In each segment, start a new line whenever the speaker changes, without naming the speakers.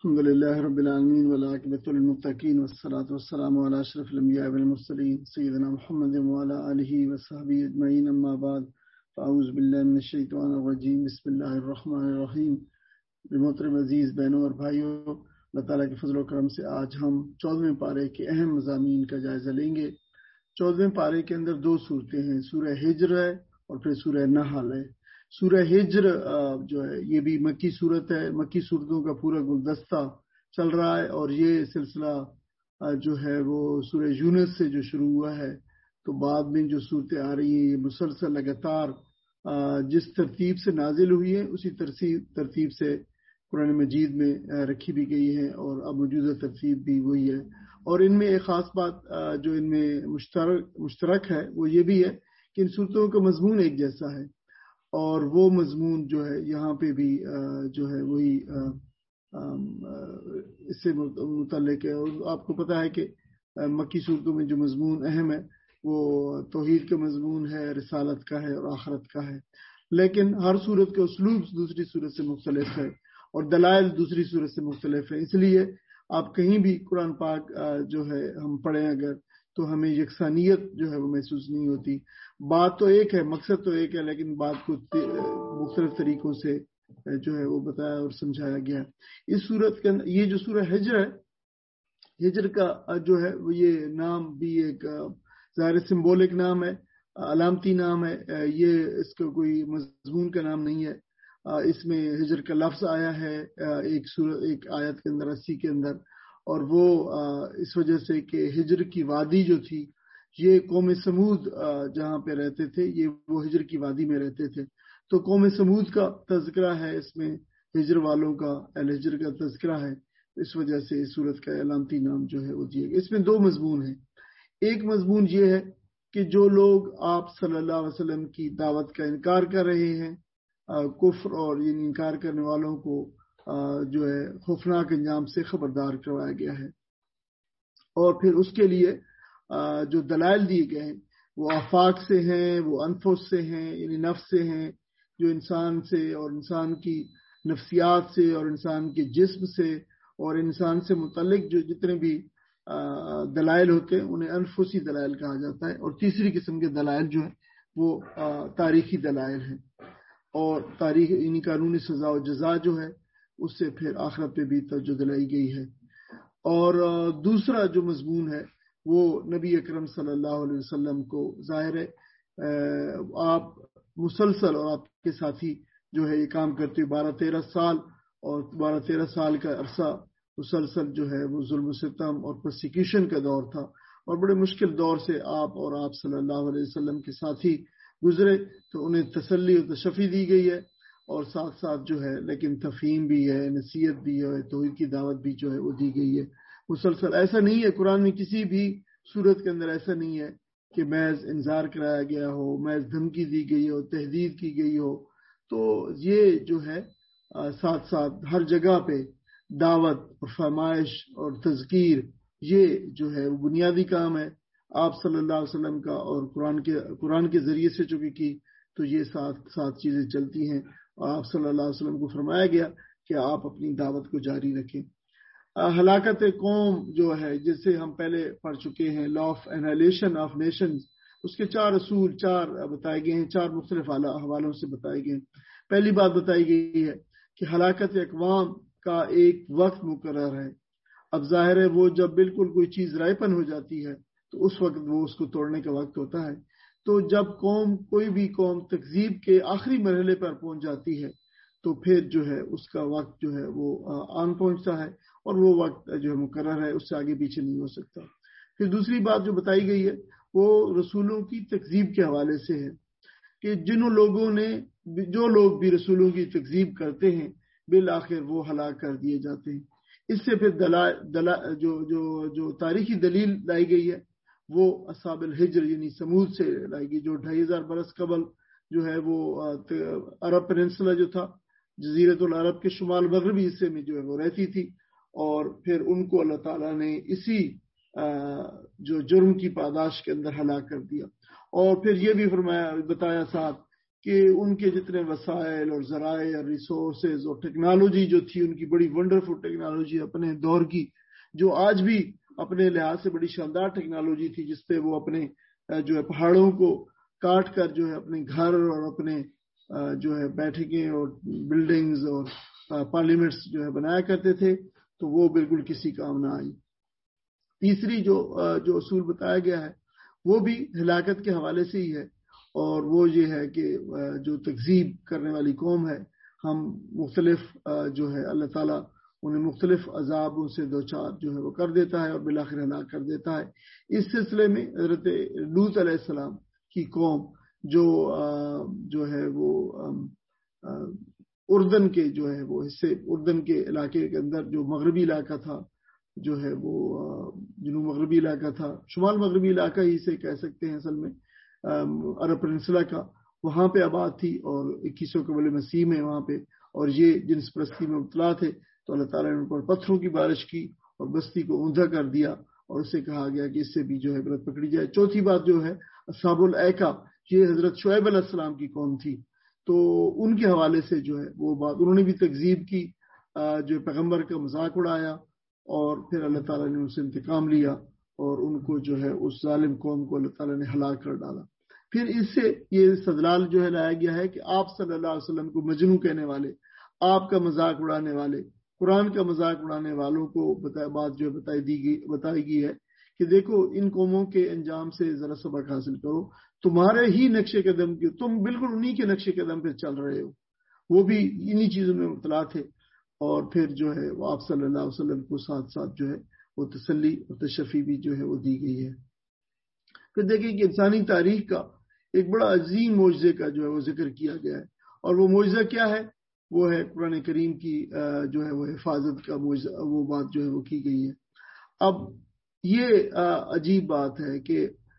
الحمد لله رب العالمين والعاقبة للمتقين والصلاة والسلام على أشرف الأنبياء والمرسلين سيدنا محمد وعلى آله وصحبه أجمعين أما بعد فأعوذ بالله من الشیطان الرجیم بسم اللہ الرحمن الرحیم۔ محترم عزیز بہنوں اور بھائیوں، اللہ تعالیٰ کے فضل و کرم سے آج ہم 14ویں پارے کے اہم مضامین کا جائزہ لیں گے۔ 14ویں پارے کے اندر دو صورتیں ہیں، سورہ ہجر ہے اور پھر سورہ نحل ہے۔ سورہ ہجر جو ہے یہ بھی مکی صورت ہے، مکی صورتوں کا پورا گلدستہ چل رہا ہے، اور یہ سلسلہ جو ہے وہ سورہ یونس سے جو شروع ہوا ہے، تو بعد میں جو صورتیں آ رہی ہیں یہ مسلسل لگاتار جس ترتیب سے نازل ہوئی ہیں اسی ترتیب سے قرآن مجید میں رکھی بھی گئی ہیں، اور اب موجودہ ترتیب بھی وہی ہے۔ اور ان میں ایک خاص بات جو ان میں مشترک ہے وہ یہ بھی ہے کہ ان صورتوں کا مضمون ایک جیسا ہے، اور وہ مضمون جو ہے یہاں پہ بھی جو ہے وہی اس سے متعلق ہے۔ اور آپ کو پتہ ہے کہ مکی صورتوں میں جو مضمون اہم ہے وہ توحید کا مضمون ہے، رسالت کا ہے اور آخرت کا ہے، لیکن ہر صورت کا اسلوب دوسری صورت سے مختلف ہے اور دلائل دوسری صورت سے مختلف ہے۔ اس لیے آپ کہیں بھی قرآن پاک جو ہے ہم پڑھیں اگر تو ہمیں یکسانیت جو ہے وہ محسوس نہیں ہوتی۔ بات تو ایک ہے، مقصد تو ایک ہے، لیکن بات کو مختلف طریقوں سے جو ہے وہ بتایا اور سمجھایا گیا ہے۔ اس صورت کے اندر یہ جو سورہ ہجر ہے، ہجر کا جو ہے وہ یہ نام بھی ایک ظاہر سمبولک نام ہے، علامتی نام ہے، یہ اس کا کوئی مضمون کا نام نہیں ہے۔ اس میں ہجر کا لفظ آیا ہے ایک آیت کے اندر 80 کے اندر، اور وہ اس وجہ سے کہ ہجر کی وادی جو تھی، یہ قوم سمود جہاں پہ رہتے تھے، یہ وہ ہجر کی وادی میں رہتے تھے، تو قوم سمود کا تذکرہ ہے اس میں، ہجر والوں کا، اہل ہجر کا تذکرہ ہے، اس وجہ سے اس صورت کا علامتی نام جو ہے وہ دیا گیا۔ اس میں دو مضمون ہیں۔ ایک مضمون یہ ہے کہ جو لوگ آپ صلی اللہ علیہ وسلم کی دعوت کا انکار کر رہے ہیں، کفر اور یعنی انکار کرنے والوں کو جو ہے خوفناک انجام سے خبردار کروایا گیا ہے، اور پھر اس کے لیے جو دلائل دیے گئے ہیں وہ آفاق سے ہیں، وہ انفس سے ہیں، یعنی نفس سے ہیں، جو انسان سے اور انسان کی نفسیات سے اور انسان کے جسم سے اور انسان سے متعلق جو جتنے بھی دلائل ہوتے ہیں انہیں انفسی دلائل کہا جاتا ہے۔ اور تیسری قسم کے دلائل جو ہیں وہ تاریخی دلائل ہیں، اور تاریخ یعنی قانونی سزا و جزا جو ہے اس سے پھر آخرت پہ بھی توجہ دلائی گئی ہے۔ اور دوسرا جو مضمون ہے وہ نبی اکرم صلی اللہ علیہ وسلم کو ظاہر ہے آپ مسلسل اور آپ کے ساتھی جو ہے یہ کام کرتے 12-13 سال، اور 12-13 سال کا عرصہ مسلسل جو ہے وہ ظلم و ستم اور پرسیکیوشن کا دور تھا، اور بڑے مشکل دور سے آپ اور آپ صلی اللہ علیہ وسلم کے ساتھی گزرے، تو انہیں تسلی و تشفی دی گئی ہے، اور ساتھ ساتھ جو ہے لیکن تفہیم بھی ہے، نصیحت بھی ہے، توحید کی دعوت بھی جو ہے وہ دی گئی ہے مسلسل۔ ایسا نہیں ہے قرآن میں کسی بھی صورت کے اندر ایسا نہیں ہے کہ محض انذار کرایا گیا ہو، محض دھمکی دی گئی ہو، تحدید کی گئی ہو، تو یہ جو ہے ساتھ ساتھ ہر جگہ پہ دعوت اور فرمائش اور تذکیر، یہ جو ہے وہ بنیادی کام ہے آپ صلی اللہ علیہ وسلم کا، اور قرآن کے ذریعے سے چونکہ کی تو یہ ساتھ چیزیں چلتی ہیں، اور آپ صلی اللہ علیہ وسلم کو فرمایا گیا کہ آپ اپنی دعوت کو جاری رکھیں۔ ہلاکت قوم جو ہے جسے ہم پہلے پڑھ چکے ہیں، law of annihilation of nations, اس کے 4 اصول 4 بتائے گئے ہیں، 4 مختلف حوالوں سے بتائے گئے ہیں۔ پہلی بات بتائی گئی ہے کہ ہلاکت اقوام کا ایک وقت مقرر ہے۔ اب ظاہر ہے وہ جب بالکل کوئی چیز رائپن ہو جاتی ہے تو اس وقت وہ اس کو توڑنے کا وقت ہوتا ہے، تو جب کوئی بھی قوم تکذیب کے آخری مرحلے پر پہنچ جاتی ہے تو پھر جو ہے اس کا وقت جو ہے وہ آن پہنچتا ہے، اور وہ وقت جو ہے مقرر ہے، اس سے آگے پیچھے نہیں ہو سکتا۔ پھر دوسری بات جو بتائی گئی ہے وہ رسولوں کی تکذیب کے حوالے سے ہے کہ جو لوگ بھی رسولوں کی تکذیب کرتے ہیں بالآخر وہ ہلاک کر دیے جاتے ہیں۔ اس سے پھر جو تاریخی دلیل لائی گئی ہے وہ اصحاب الحجر یعنی سمود سے لائی گئی، جو 2500 برس قبل جو ہے وہ عرب پیننسولا جو تھا، جزیرۃ العرب کے شمال مغربی حصے میں جو ہے وہ رہتی تھی، اور پھر ان کو اللہ تعالیٰ نے اسی جو جرم کی پاداش کے اندر ہلاک کر دیا۔ اور پھر یہ بھی بتایا ساتھ کہ ان کے جتنے وسائل اور ذرائع اور ریسورسز اور ٹیکنالوجی جو تھی، ان کی بڑی ونڈرفل ٹیکنالوجی اپنے دور کی، جو آج بھی اپنے لحاظ سے بڑی شاندار ٹیکنالوجی تھی، جس پہ وہ اپنے جو ہے پہاڑوں کو کاٹ کر جو ہے اپنے گھر اور اپنے جو ہے بیٹھکیں اور بلڈنگز اور پارلیمنٹس جو ہے بنایا کرتے تھے، تو وہ بالکل کسی کام نہ آئی۔ تیسری جو اصول بتایا گیا ہے وہ بھی ہلاکت کے حوالے سے ہی ہے، اور وہ یہ ہے کہ جو تکذیب کرنے والی قوم ہے، ہم مختلف جو ہے اللہ تعالیٰ انہیں مختلف عذابوں سے دوچار جو ہے وہ کر دیتا ہے اور بالآخر ہلاک کر دیتا ہے۔ اس سلسلے میں حضرت لوط علیہ السلام کی قوم جو ہے وہ اردن کے جو ہے وہ حصے، اردن کے علاقے کے اندر جو مغربی علاقہ تھا، جو ہے وہ جنوب مغربی علاقہ تھا، شمال مغربی علاقہ ہی سے کہہ سکتے ہیں اصل میں، عرب پیننسلا کا، وہاں پہ آباد تھی، اور 2100 قبل مسیح میں وہاں پہ، اور یہ جنس پرستی میں مبتلا تھے، تو اللہ تعالیٰ نے ان پر پتھروں کی بارش کی اور بستی کو اوندا کر دیا، اور اسے کہا گیا کہ اس سے بھی جو ہے عبرت پکڑی جائے۔ چوتھی بات جو ہے اصحاب الایکا، یہ حضرت شعیب علیہ السلام کی قوم تھی، تو ان کے حوالے سے جو ہے وہ بات، انہوں نے بھی تکذیب کی، جو پیغمبر کا مذاق اڑایا، اور پھر اللہ تعالیٰ نے ان سے انتقام لیا اور ان کو جو ہے اس ظالم قوم کو اللہ تعالیٰ نے ہلاک کر ڈالا۔ پھر اس سے یہ استدلال جو ہے لایا گیا ہے کہ آپ صلی اللہ علیہ وسلم کو مجنون کہنے والے، آپ کا مذاق اڑانے والے، قرآن کا مذاق اڑانے والوں کو بات جو بتائی گئی ہے کہ دیکھو ان قوموں کے انجام سے ذرا سبق حاصل کرو، تمہارے ہی نقش قدم کی، تم بالکل انہی کے نقش قدم پہ چل رہے ہو، وہ بھی انہی چیزوں میں مبتلا تھے۔ اور پھر جو ہے وہ آپ صلی اللہ علیہ وسلم کو ساتھ ساتھ جو ہے وہ تسلی اور تشفی بھی جو ہے وہ دی گئی ہے۔ پھر دیکھیں کہ انسانی تاریخ کا ایک بڑا عظیم معجزے کا جو ہے وہ ذکر کیا گیا ہے، اور وہ معجزہ کیا ہے؟ وہ ہے قرآن کریم کی جو ہے وہ حفاظت کا معجزہ، وہ بات جو ہے وہ کی گئی ہے۔ اب یہ عجیب بات ہے کہ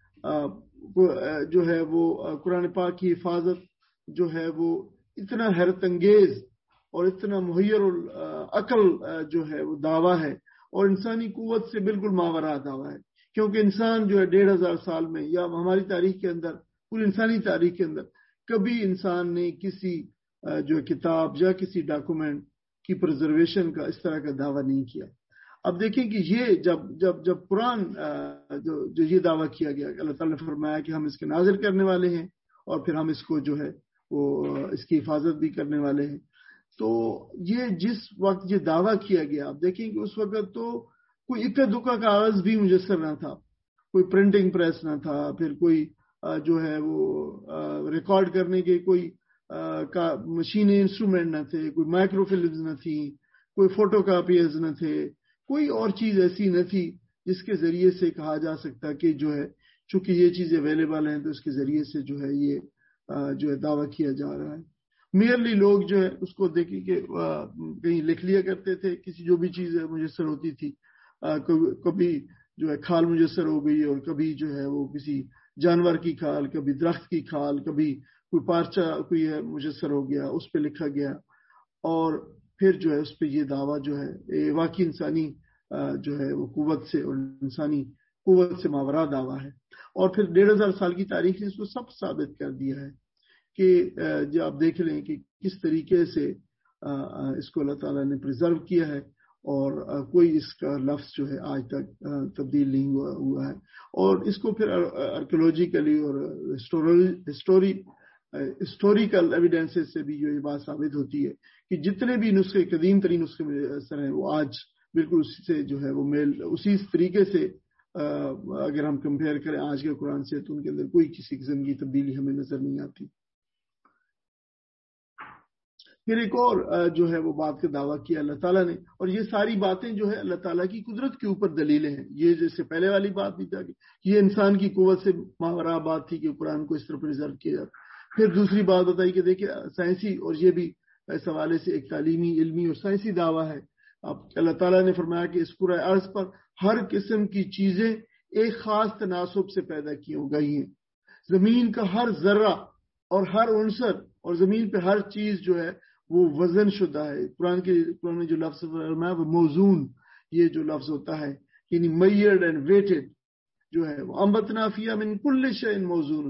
جو ہے وہ قرآن پاک کی حفاظت جو ہے وہ اتنا حیرت انگیز اور اتنا محیر العقل جو ہے وہ دعویٰ ہے، اور انسانی قوت سے بالکل ماورا دعویٰ ہے، کیونکہ انسان جو ہے 1500 سال میں، یا ہماری تاریخ کے اندر، پوری انسانی تاریخ کے اندر، کبھی انسان نے کسی جو کتاب یا کسی ڈاکومنٹ کی پرزرویشن کا اس طرح کا دعویٰ نہیں کیا۔ اب دیکھیں کہ یہ جب قرآن جو یہ دعویٰ کیا گیا، اللہ تعالیٰ نے فرمایا کہ ہم اس کے نازل کرنے والے ہیں، اور پھر ہم اس کو جو ہے وہ اس کی حفاظت بھی کرنے والے ہیں، تو یہ جس وقت یہ دعویٰ کیا گیا، آپ دیکھیں کہ اس وقت تو کوئی اکا دکا کاغذ بھی میسر نہ تھا، کوئی پرنٹنگ پریس نہ تھا، پھر کوئی جو ہے وہ ریکارڈ کرنے کے کوئی مشینیں، انسٹرومنٹ نہ تھے، کوئی مائکرو فلمز نہ تھی، کوئی فوٹو کاپیز نہ تھے، کوئی اور چیز ایسی نہ تھی جس کے ذریعے سے کہا جا سکتا کہ جو ہے چونکہ یہ چیزیں اویلیبل ہیں تو اس کے ذریعے سے جو ہے یہ جو ہے دعویٰ کیا جا رہا ہے۔ میئرلی لوگ جو ہے اس کو دیکھیں کہ کہیں لکھ لیا کرتے تھے، کسی جو بھی چیز میسر ہوتی تھی، کبھی جو ہے کھال میسر ہو گئی، اور کبھی جو ہے وہ کسی جانور کی کھال، کبھی درخت کی کھال، کبھی کوئی پارچہ کوئی ہے میسر ہو گیا، اس پہ لکھا گیا، اور پھر جو ہے اس پہ یہ دعویٰ جو ہے واقعی انسانی جو ہے وہ قوت سے اور انسانی قوت سے ماورا دعویٰ ہے۔ اور پھر 1500 سال کی تاریخ نے اس کو سب ثابت کر دیا ہے کہ جو آپ دیکھ لیں کہ کس طریقے سے اس کو اللہ تعالیٰ نے پریزرو کیا ہے، اور کوئی اس کا لفظ جو ہے آج تک تبدیل نہیں ہوا ہے۔ اور اس کو پھر آرکیولوجیکلی اور ہسٹوریکل ایویڈنسز سے بھی جو یہ بات ثابت ہوتی ہے کہ جتنے بھی نسخے، قدیم ترین نسخے میسر ہیں، وہ آج بالکل اسی سے جو ہے وہ میل، اسی طریقے سے اگر ہم کمپیئر کریں آج کے قرآن سے، تو ان کے اندر کوئی کسی قسم کی تبدیلی ہمیں نظر نہیں آتی۔ پھر ایک اور جو ہے وہ بات کا دعویٰ کیا اللہ تعالیٰ نے، اور یہ ساری باتیں جو ہے اللہ تعالیٰ کی قدرت کے اوپر دلیلیں ہیں۔ یہ جیسے پہلے والی بات بھی تھا کہ یہ انسان کی قوت سے ماورا بات تھی کہ قرآن کو اس طرح پریزرو کیا جاتا۔ پھر دوسری بات بتائی کہ دیکھیں سائنسی، اور یہ بھی اس حوالے سے ایک تعلیمی، علمی اور سائنسی دعویٰ ہے۔ اب اللہ تعالیٰ نے فرمایا کہ اس پورے عرض پر ہر قسم کی چیزیں ایک خاص تناسب سے پیدا کی گئی ہیں۔ زمین کا ہر ذرہ اور ہر عنصر اور زمین پہ ہر چیز جو ہے وہ وزن شدہ ہے۔ قرآن میں جو لفظ فرمایا وہ موزون، یہ جو لفظ ہوتا ہے یعنی میئرڈ اینڈ ویٹڈ جو ہے وہ انبتنا فیہا من کل شیء موزون،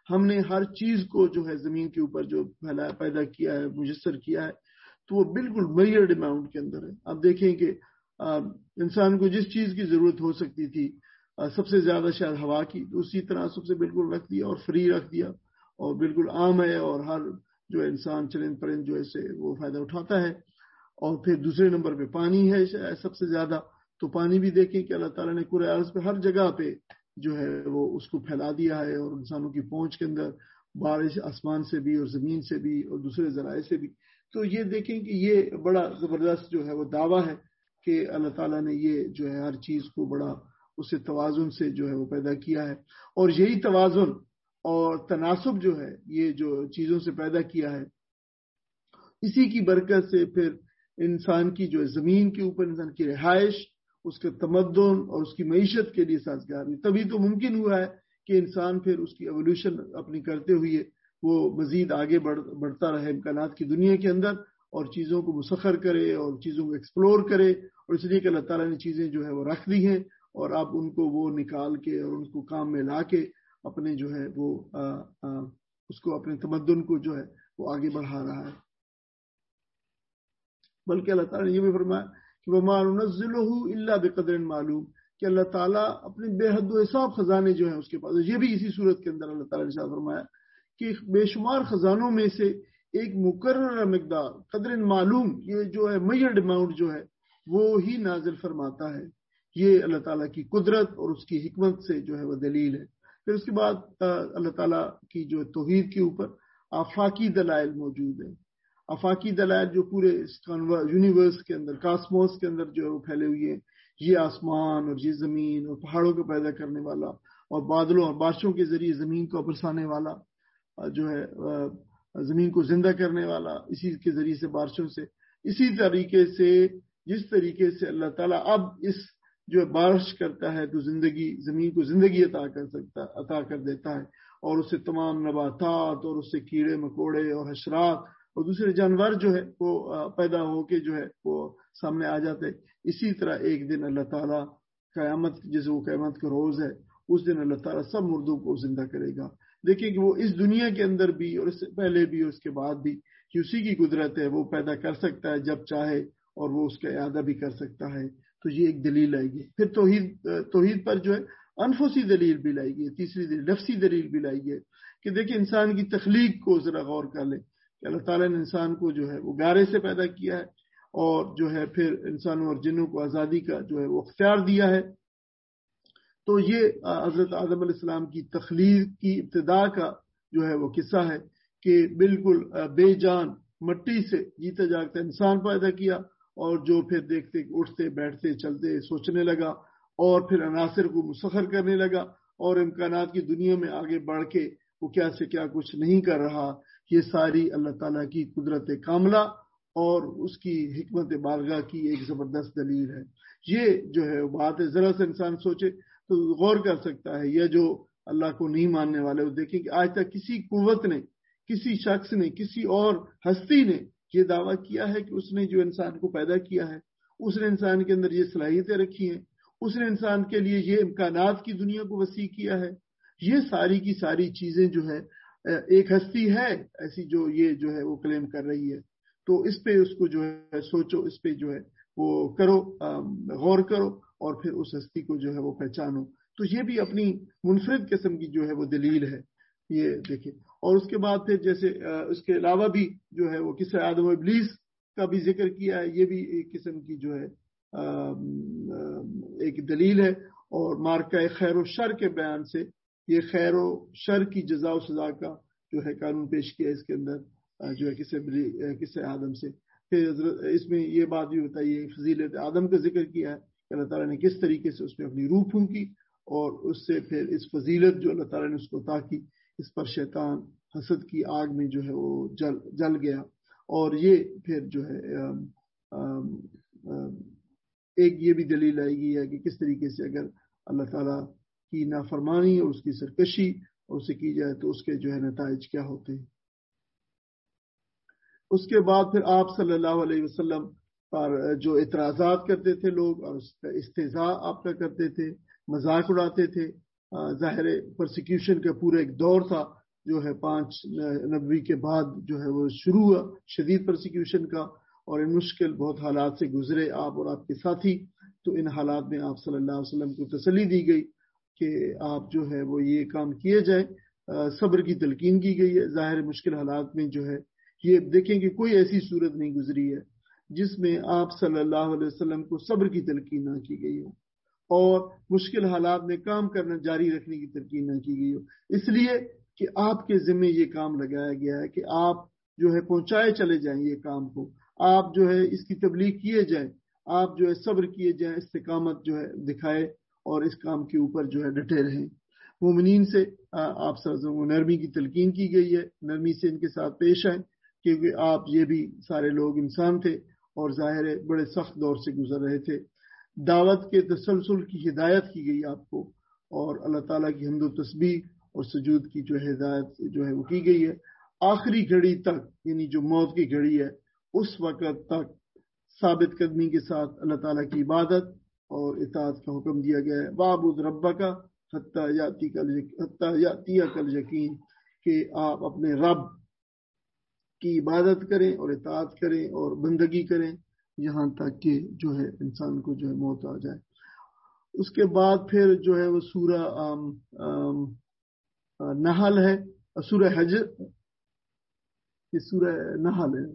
ہم نے ہر چیز کو جو ہے زمین کے اوپر جو پیدا کیا ہے، مجسر کیا ہے، تو وہ بالکل میجرڈ اماؤنٹ کے اندر ہے. آپ دیکھیں کہ انسان کو جس چیز کی ضرورت ہو سکتی تھی سب سے زیادہ شاید ہوا کی، تو اسی طرح سب سے بالکل رکھ دیا اور فری رکھ دیا اور بالکل عام ہے، اور ہر جو انسان چرند پرند جو ایسے وہ فائدہ اٹھاتا ہے. اور پھر دوسرے نمبر پہ پانی ہے سب سے زیادہ. تو پانی بھی دیکھیں کہ اللہ تعالیٰ نے کرۂ ارض پہ ہر جگہ پہ جو ہے وہ اس کو پھیلا دیا ہے، اور انسانوں کی پہنچ کے اندر بارش آسمان سے بھی اور زمین سے بھی اور دوسرے ذرائع سے بھی. تو یہ دیکھیں کہ یہ بڑا زبردست جو ہے وہ دعویٰ ہے کہ اللہ تعالیٰ نے یہ جو ہے ہر چیز کو بڑا اسے توازن سے جو ہے وہ پیدا کیا ہے. اور یہی توازن اور تناسب جو ہے یہ جو چیزوں سے پیدا کیا ہے، اسی کی برکت سے پھر انسان کی جو زمین کے اوپر انسان کی رہائش، اس کے تمدن اور اس کی معیشت کے لیے سازگار ہوئی. تبھی تو ممکن ہوا ہے کہ انسان پھر اس کی ایولیوشن اپنی کرتے ہوئے وہ مزید آگے بڑھتا رہے امکانات کی دنیا کے اندر، اور چیزوں کو مسخر کرے اور چیزوں کو ایکسپلور کرے. اور اس لیے کہ اللہ تعالیٰ نے چیزیں جو ہے وہ رکھ دی ہیں، اور اب ان کو وہ نکال کے اور ان کو کام میں لا کے اپنے جو ہے وہ اس کو اپنے تمدن کو جو ہے وہ آگے بڑھا رہا ہے. بلکہ اللہ تعالیٰ نے یہ بھی فرمایا کہ وَمَا نُنَزِّلُهُ إِلَّا بِقَدْرٍ معلوم، کہ اللہ تعالیٰ اپنے بے حد و حساب خزانے جو ہیں اس کے پاس. یہ بھی اسی صورت کے اندر اللہ تعالیٰ نے فرمایا کہ بے شمار خزانوں میں سے ایک مقرر مقدار قدر معلوم، یہ جو ہے میجرڈ اماؤنٹ جو ہے وہ ہی نازل فرماتا ہے. یہ اللہ تعالیٰ کی قدرت اور اس کی حکمت سے جو ہے وہ دلیل ہے. پھر اس کے بعد اللہ تعالیٰ کی جو توحید کے اوپر آفاقی دلائل موجود ہیں. آفاقی دلائل جو پورے یونیورس کے اندر، کاسموس کے اندر جو ہے وہ پھیلے ہوئے ہیں، یہ آسمان اور یہ زمین اور پہاڑوں کو پیدا کرنے والا اور بادلوں اور بارشوں کے ذریعے زمین کو برسانے والا، جو ہے زمین کو زندہ کرنے والا اسی کے ذریعے سے بارشوں سے. اسی طریقے سے جس طریقے سے اللہ تعالیٰ اب اس جو بارش کرتا ہے تو زمین کو زندگی عطا کر دیتا ہے، اور اس سے تمام نباتات اور اس سے کیڑے مکوڑے اور حشرات اور دوسرے جانور جو ہے وہ پیدا ہو کے جو ہے وہ سامنے آ جاتے. اسی طرح ایک دن اللہ تعالیٰ قیامت، جیسے وہ قیامت کا روز ہے، اس دن اللہ تعالیٰ سب مردوں کو زندہ کرے گا. دیکھیں کہ وہ اس دنیا کے اندر بھی اور اس سے پہلے بھی اور اس کے بعد بھی کہ اسی کی قدرت ہے، وہ پیدا کر سکتا ہے جب چاہے، اور وہ اس کا اعادہ بھی کر سکتا ہے. تو یہ ایک دلیل آئے گی. پھر توحید پر جو ہے انفسی دلیل بھی لائے گی، تیسری دلیل نفسی دلیل بھی لائے گی کہ دیکھیں انسان کی تخلیق کو ذرا غور کر لیں کہ اللہ تعالیٰ نے انسان کو جو ہے وہ گارے سے پیدا کیا ہے، اور جو ہے پھر انسانوں اور جنوں کو آزادی کا جو ہے وہ اختیار دیا ہے. تو یہ حضرت آدم علیہ السلام کی تخلیق کی ابتدا کا جو ہے وہ قصہ ہے کہ بالکل بے جان مٹی سے جیتا جاگتا انسان پیدا کیا، اور جو پھر دیکھتے اٹھتے بیٹھتے چلتے سوچنے لگا، اور پھر عناصر کو مسخر کرنے لگا، اور امکانات کی دنیا میں آگے بڑھ کے وہ کیا سے کیا کچھ نہیں کر رہا. یہ ساری اللہ تعالیٰ کی قدرت کاملہ اور اس کی حکمت بالغہ کی ایک زبردست دلیل ہے. یہ جو ہے بات ہے، ذرا سے انسان سوچے تو غور کر سکتا ہے. یہ جو اللہ کو نہیں ماننے والے، وہ دیکھیں کہ آج تک کسی قوت نے، کسی شخص نے، کسی اور ہستی نے یہ دعویٰ کیا ہے کہ اس نے جو انسان کو پیدا کیا ہے، اس نے انسان کے اندر یہ صلاحیتیں رکھی ہیں، اس نے انسان کے لیے یہ امکانات کی دنیا کو وسیع کیا ہے. یہ ساری کی ساری چیزیں جو ہے ایک ہستی ہے ایسی جو یہ جو ہے وہ کلیم کر رہی ہے. تو اس پہ اس کو جو ہے سوچو، اس پہ جو ہے وہ کرو، غور کرو، اور پھر اس ہستی کو جو ہے وہ پہچانو. تو یہ بھی اپنی منفرد قسم کی جو ہے وہ دلیل ہے. یہ دیکھیں. اور اس کے بعد پھر جیسے اس کے علاوہ بھی جو ہے وہ قصہ آدم و ابلیس کا بھی ذکر کیا ہے. یہ بھی ایک قسم کی جو ہے ایک دلیل ہے. اور مارکہ خیر و شر کے بیان سے یہ خیر و شر کی جزا و سزا کا جو ہے قانون پیش کیا اس کے اندر جو ہے قصہ آدم سے. پھر اس میں یہ بات بھی بتائیے فضیلت آدم کا ذکر کیا ہے کہ اللہ تعالیٰ نے کس طریقے سے اس میں اپنی روح پھونکی، اور اس سے پھر اس فضیلت جو اللہ تعالیٰ نے اس کو عطا کی، اس پر شیطان حسد کی آگ میں جو ہے وہ جل گیا. اور یہ پھر جو ہے ایک یہ بھی دلیل آئے گی ہے کہ کس طریقے سے اگر اللہ تعالیٰ کی نافرمانی اور اس کی سرکشی اور اسے کی جائے تو اس کے جو ہے نتائج کیا ہوتے ہیں. اس کے بعد پھر آپ صلی اللہ علیہ وسلم پر جو اعتراضات کرتے تھے لوگ، اور اس کا استہزاء آپ کا کرتے تھے، مذاق اڑاتے تھے. ظاہر پرسیکیوشن کا پورا ایک دور تھا جو ہے 5 نبوی کے بعد جو ہے وہ شروع ہوا شدید پرسیکیوشن کا، اور ان مشکل بہت حالات سے گزرے آپ اور آپ کے ساتھی. تو ان حالات میں آپ صلی اللہ علیہ وسلم کو تسلی دی گئی کہ آپ جو ہے وہ یہ کام کیے جائیں. صبر کی تلقین کی گئی ہے. ظاہر مشکل حالات میں جو ہے یہ دیکھیں کہ کوئی ایسی صورت نہیں گزری ہے جس میں آپ صلی اللہ علیہ وسلم کو صبر کی تلقین نہ کی گئی ہو اور مشکل حالات میں کام کرنا جاری رکھنے کی تلقین نہ کی گئی ہو. اس لیے کہ آپ کے ذمہ یہ کام لگایا گیا ہے کہ آپ جو ہے پہنچائے چلے جائیں یہ کام کو، آپ جو ہے اس کی تبلیغ کیے جائیں، آپ جو ہے صبر کیے جائیں، استقامت جو ہے دکھائے اور اس کام کے اوپر جو ہے ڈٹے رہیں. مومنین سے آپ سرزم نرمی کی تلقین کی گئی ہے، نرمی سے ان کے ساتھ پیش آئیں کیونکہ آپ یہ بھی سارے لوگ انسان تھے اور ظاہر ہے بڑے سخت دور سے گزر رہے تھے. دعوت کے تسلسل کی ہدایت کی گئی آپ کو، اور اللہ تعالیٰ کی حمد و تسبیح اور سجود کی جو ہدایت جو ہے وہ کی گئی ہے. آخری گھڑی تک، یعنی جو موت کی گھڑی ہے اس وقت تک ثابت قدمی کے ساتھ اللہ تعالیٰ کی عبادت اور اطاعت کا حکم دیا گیا ہے. وَاعْبُدْ رَبَّكَ حَتَّىٰ يَأْتِيَكَ الْيَقِينُ، کہ آپ اپنے رب کی عبادت کریں اور اطاعت کریں اور بندگی کریں یہاں تک کہ جو ہے انسان کو جو ہے موت آ جائے. اس کے بعد پھر جو ہے وہ سورہ نحل ہے، سورہ حجر، یہ سورہ نحل ہے.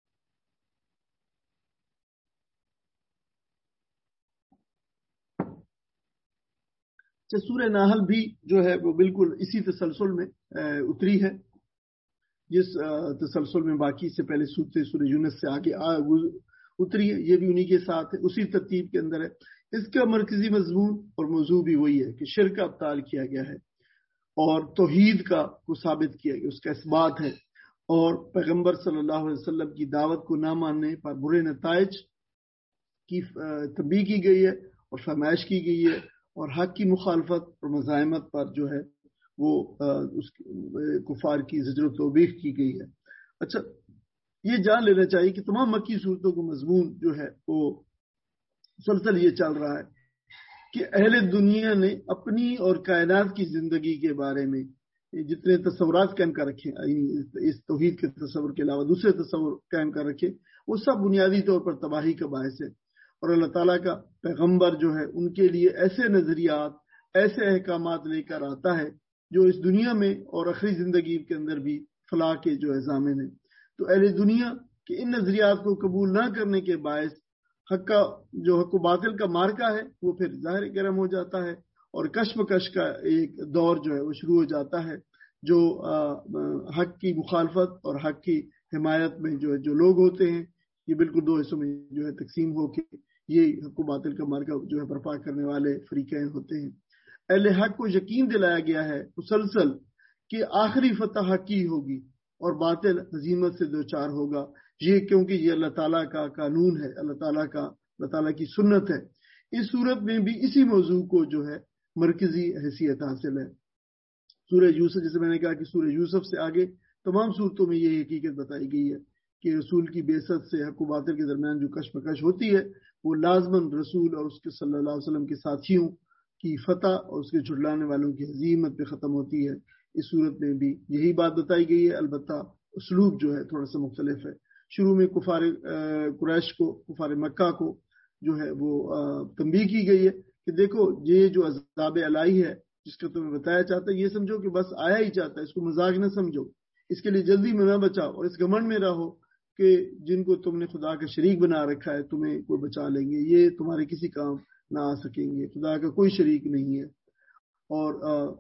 سورہ نحل بھی جو ہے وہ بالکل اسی تسلسل میں اتری ہے جس تسلسل میں باقی سے پہلے سورہ یونس سے آگے اتری ہے. یہ بھی انہی کے ساتھ ہے، اسی ترتیب کے اندر ہے. اس کا مرکزی مضمون اور موضوع بھی وہی ہے کہ شرک کا ابطال کیا گیا ہے اور توحید کو ثابت کیا گیا، اس کا اثبات ہے، اور پیغمبر صلی اللہ علیہ وسلم کی دعوت کو نہ ماننے پر برے نتائج کی تنبیہ کی گئی ہے اور فرمائش کی گئی ہے، اور حق کی مخالفت اور مزاحمت پر جو ہے وہ اس کفار کی زجر و توبیخ کی گئی ہے. اچھا، یہ جان لینا چاہیے کہ تمام مکی صورتوں کا مضمون جو ہے وہ مسلسل یہ چل رہا ہے کہ اہل دنیا نے اپنی اور کائنات کی زندگی کے بارے میں جتنے تصورات قائم کر رکھے، اس توحید کے تصور کے علاوہ دوسرے تصور قائم کر رکھے، وہ سب بنیادی طور پر تباہی کا باعث ہے. اور اللہ تعالیٰ کا پیغمبر جو ہے ان کے لیے ایسے نظریات، ایسے احکامات لے کر آتا ہے جو اس دنیا میں اور آخری زندگی کے اندر بھی فلاح کے جو ہے ضامن ہیں. تو اہل دنیا کے ان نظریات کو قبول نہ کرنے کے باعث حق و باطل کا مارکا ہے وہ پھر ظاہر گرم ہو جاتا ہے، اور کشمکش کا ایک دور جو ہے وہ شروع ہو جاتا ہے. جو حق کی مخالفت اور حق کی حمایت میں جو لوگ ہوتے ہیں، یہ بالکل دو حصوں میں جو ہے تقسیم ہو کے یہ حق و باطل کا مارکا جو ہے برپا کرنے والے فریقین ہوتے ہیں. اہل حق کو یقین دلایا گیا ہے مسلسل کہ آخری فتح حق کی ہوگی اور باطل ہزیمت سے دوچار ہوگا، یہ کیونکہ یہ اللہ تعالیٰ کا قانون ہے، اللہ تعالیٰ کی سنت ہے. اس صورت میں بھی اسی موضوع کو جو ہے مرکزی حیثیت حاصل ہے. سورہ یوسف، جیسے میں نے کہا کہ سورہ یوسف سے آگے تمام صورتوں میں یہ حقیقت بتائی گئی ہے کہ رسول کی بعثت سے حق و باطل کے درمیان جو کشمکش ہوتی ہے وہ لازماً رسول اور اس کے صلی اللہ علیہ وسلم کے ساتھیوں کی فتح اور اس کے جھٹلانے والوں کی ہزیمت پہ ختم ہوتی ہے. اس صورت میں بھی یہی بات بتائی گئی ہے، البتہ اسلوب جو ہے تھوڑا سا مختلف ہے. شروع میں کفار قریش کو، کفار مکہ کو جو ہے وہ تنبیہ کی گئی ہے کہ دیکھو یہ جو عذاب الہی ہے جس کا تمہیں بتایا چاہتا ہے، یہ سمجھو کہ بس آیا ہی چاہتا ہے، اس کو مذاق نہ سمجھو، اس کے لیے جلدی میں نہ بچاؤ اور اس گھمنڈ میں رہو کہ جن کو تم نے خدا کا شریک بنا رکھا ہے تمہیں کوئی بچا لیں گے، یہ تمہارے کسی کام نہ آ سکیں گے، خدا کا کوئی شریک نہیں ہے. اور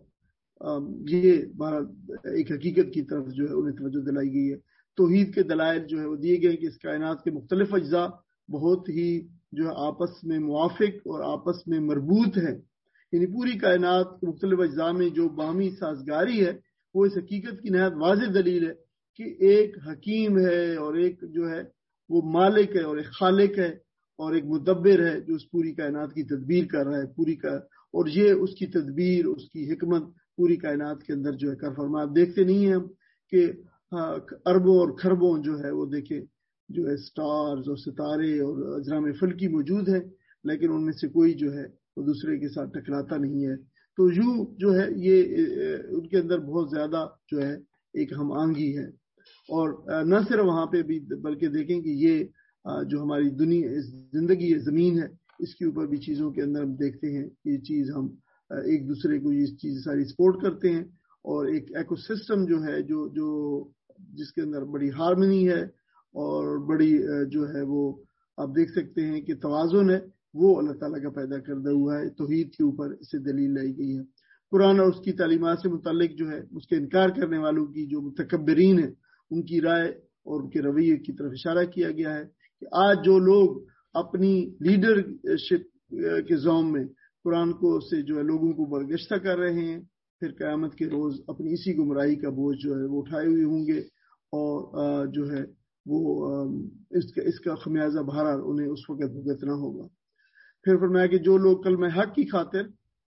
یہ ایک حقیقت کی طرف جو ہے انہیں توجہ دلائی گئی ہے. توحید کے دلائل جو ہے وہ دیے گئے کہ اس کائنات کے مختلف اجزاء بہت ہی جو ہے آپس میں موافق اور آپس میں مربوط ہیں، یعنی پوری کائنات کے مختلف اجزاء میں جو باہمی سازگاری ہے وہ اس حقیقت کی نہایت واضح دلیل ہے کہ ایک حکیم ہے اور ایک جو ہے وہ مالک ہے اور ایک خالق ہے اور ایک مدبر ہے جو اس پوری کائنات کی تدبیر کر رہا ہے اور یہ اس کی تدبیر، اس کی حکمت پوری کائنات کے اندر جو ہے کر فرما. آپ دیکھتے نہیں ہیں ہم کہ اربوں اور خربوں جو ہے وہ دیکھیں جو ہے سٹارز اور ستارے اور اجرام فلکی موجود ہیں، لیکن ان میں سے کوئی جو ہے وہ دوسرے کے ساتھ ٹکراتا نہیں ہے. تو یوں جو ہے یہ ان کے اندر بہت زیادہ جو ہے ایک ہم آہنگی ہے. اور نہ صرف وہاں پہ بھی بلکہ دیکھیں کہ یہ جو ہماری دنیا زندگی زمین ہے اس کے اوپر بھی چیزوں کے اندر ہم دیکھتے ہیں کہ یہ چیز ہم ایک دوسرے کو یہ چیز ساری سپورٹ کرتے ہیں اور ایک ایکو سسٹم جو ہے جو جس کے اندر بڑی ہارمنی ہے اور بڑی جو ہے وہ آپ دیکھ سکتے ہیں کہ توازن ہے وہ اللہ تعالیٰ کا پیدا کردہ ہوا ہے. توحید کے اوپر اسے دلیل لائی گئی ہے. قرآن اور اس کی تعلیمات سے متعلق جو ہے اس کے انکار کرنے والوں کی جو متکبرین ہیں ان کی رائے اور ان کے رویے کی طرف اشارہ کیا گیا ہے کہ آج جو لوگ اپنی لیڈرشپ کے زوم میں قرآن کو سے جو ہے لوگوں کو برگشتہ کر رہے ہیں پھر قیامت کے روز اپنی اسی گمراہی کا بوجھ جو ہے وہ اٹھائے ہوئے ہوں گے اور جو ہے وہ اس کا خمیازہ بہرحال انہیں اس وقت بھگتنا ہوگا. پھر فرمایا کہ جو لوگ کلمہ حق کی خاطر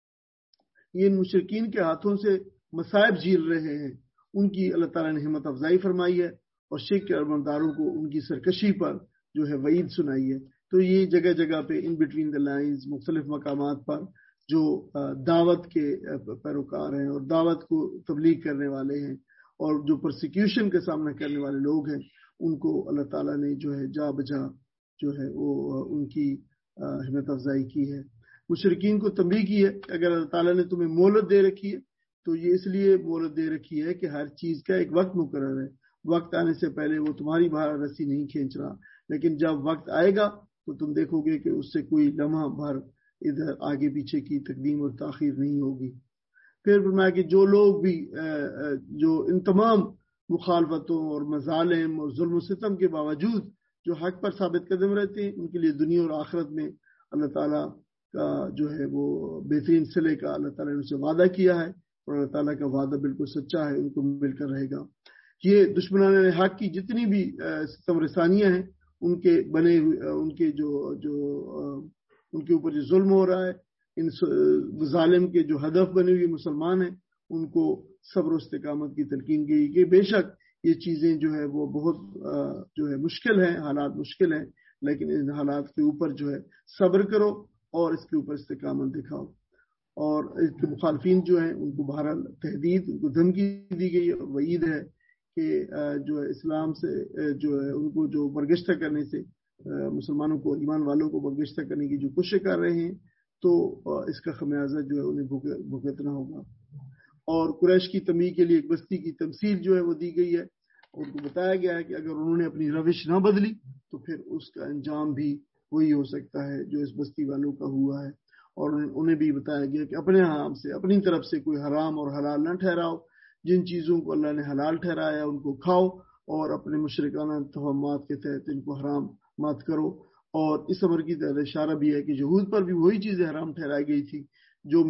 یہ مشرکین کے ہاتھوں سے مصائب جھیل رہے ہیں ان کی اللہ تعالیٰ نے ہمت افزائی فرمائی ہے اور شرک کے عملداروں کو ان کی سرکشی پر جو ہے وعید سنائی ہے. تو یہ جگہ جگہ پہ ان بٹوین دا لائنز مختلف مقامات پر جو دعوت کے پیروکار ہیں اور دعوت کو تبلیغ کرنے والے ہیں اور جو پرسیکیوشن کا سامنا کرنے والے لوگ ہیں ان کو اللہ تعالیٰ نے جو ہے جا بجا جو ہے وہ ان کی ہمت افزائی کی ہے. مشرکین کو تنبیہ کی ہے کہ اگر اللہ تعالیٰ نے تمہیں مہلت دے رکھی ہے تو یہ اس لیے مہلت دے رکھی ہے کہ ہر چیز کا ایک وقت مقرر ہے. وقت آنے سے پہلے وہ تمہاری باہر رسی نہیں کھینچ رہا لیکن جب وقت آئے گا تو تم دیکھو گے کہ اس سے کوئی لمحہ بھر ادھر آگے پیچھے کی تقدیم اور تاخیر نہیں ہوگی. پھر فرمایا کہ جو لوگ بھی جو ان تمام مخالفتوں اور مظالم اور ظلم و ستم کے باوجود جو حق پر ثابت قدم رہتے ہیں ان کے لیے دنیا اور آخرت میں اللہ تعالیٰ کا جو ہے وہ بہترین صلے کا اللہ تعالیٰ نے ان سے وعدہ کیا ہے اور اللہ تعالیٰ کا وعدہ بالکل سچا ہے ان کو مل کر رہے گا. یہ دشمنان حق کی جتنی بھی ستم رسانیاں ہیں ان کے بنے ان کے ان کے اوپر جو ظلم ہو رہا ہے ان ظالم کے جو ہدف بنے ہوئے مسلمان ہیں ان کو صبر و استقامت کی تلقین کی کہ بے شک یہ چیزیں جو ہے وہ بہت جو ہے مشکل ہیں حالات مشکل ہیں لیکن ان حالات کے اوپر جو ہے صبر کرو اور اس کے اوپر استقامت دکھاؤ. اور اس کے مخالفین جو ہیں ان کو بہرحال تحدید ان کو دھمکی دی گئی اور وعید ہے کہ جو ہے اسلام سے جو ہے ان کو جو برگشتہ کرنے سے مسلمانوں کو ایمان والوں کو برگشتہ کرنے کی جو کوشش کر رہے ہیں تو اس کا خمیازہ جو ہے انہیں بھگتنا ہوگا. اور قریش کی تنبیہ کے لیے ایک بستی کی تمثیل جو ہے وہ دی گئی ہے اور ان کو بتایا گیا ہے کہ اگر انہوں نے اپنی روش نہ بدلی تو پھر اس کا انجام بھی وہی ہو سکتا ہے جو اس بستی والوں کا ہوا ہے. اور انہیں بھی بتایا گیا کہ اپنے حرام سے اپنی طرف سے کوئی حرام اور حلال نہ ٹھہراؤ. جن چیزوں کو اللہ نے حلال ٹھہرایا ان کو کھاؤ اور اپنے مشرکانہ توہمات کے تحت ان کو حرام مت کرو. اور اس امر کی طرف اشارہ بھی ہے کہ یہود پر بھی وہی چیزیں حرام ٹھہرائی گئی تھی جو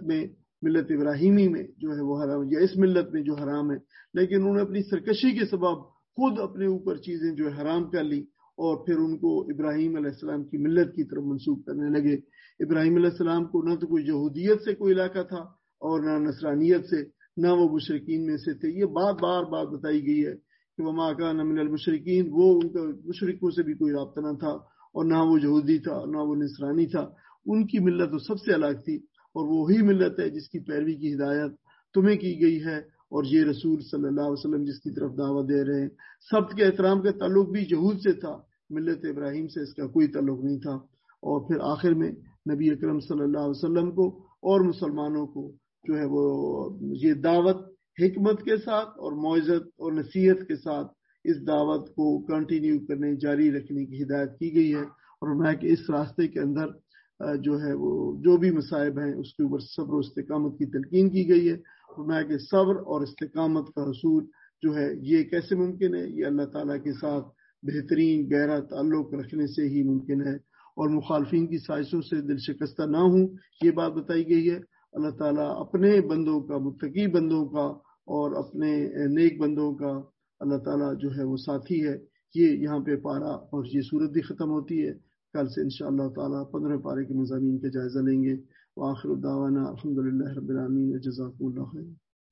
ملت ابراہیمی میں جو ہے وہ حرام یا اس ملت میں جو حرام ہے لیکن انہوں نے اپنی سرکشی کے سبب خود اپنے اوپر چیزیں جو ہے حرام کر لی اور پھر ان کو ابراہیم علیہ السلام کی ملت کی طرف منسوب کرنے لگے. ابراہیم علیہ السلام کو نہ تو کوئی یہودیت سے کوئی علاقہ تھا اور نہ نصرانیت سے نہ وہ مشرکین میں سے تھے. یہ بار بتائی گئی ہے کہ وما کان من المشرکین وہ ان کا مشرکوں سے بھی کوئی رابطہ نہ تھا اور نہ وہ یہودی تھا اور نہ وہ نصرانی تھا. ان کی ملت تو سب سے الگ تھی اور وہی ملت ہے جس کی پیروی کی ہدایت تمہیں کی گئی ہے اور یہ رسول صلی اللہ علیہ وسلم جس کی طرف دعوت دے رہے ہیں. سبت کے احترام کا تعلق بھی یہود سے تھا ملت ابراہیم سے اس کا کوئی تعلق نہیں تھا. اور پھر آخر میں نبی اکرم صلی اللہ علیہ وسلم کو اور مسلمانوں کو جو ہے وہ یہ دعوت حکمت کے ساتھ اور موعظت اور نصیحت کے ساتھ اس دعوت کو کنٹینیو کرنے جاری رکھنے کی ہدایت کی گئی ہے. اور میں کہ اس راستے کے اندر جو ہے وہ جو بھی مصائب ہیں اس کے اوپر صبر و استقامت کی تلقین کی گئی ہے. اور میں کہ صبر اور استقامت کا حصول جو ہے یہ کیسے ممکن ہے؟ یہ اللہ تعالیٰ کے ساتھ بہترین گہرا تعلق رکھنے سے ہی ممکن ہے. اور مخالفین کی سازشوں سے دل شکستہ نہ ہوں یہ بات بتائی گئی ہے. اللہ تعالیٰ اپنے بندوں کا متقی بندوں کا اور اپنے نیک بندوں کا اللہ تعالیٰ جو ہے وہ ساتھی ہے. یہ یہاں پہ پارا اور یہ صورت بھی ختم ہوتی ہے. کل سے انشاءاللہ تعالیٰ 15 پارے کے مضامین کا جائزہ لیں گے. وآخر دعوانا الحمدللہ رب العالمین. جزاکم اللہ خیر.